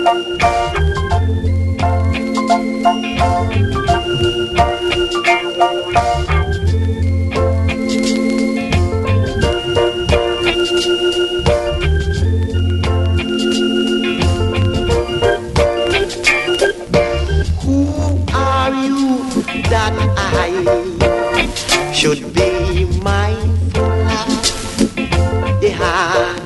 That I should be mindful of the heart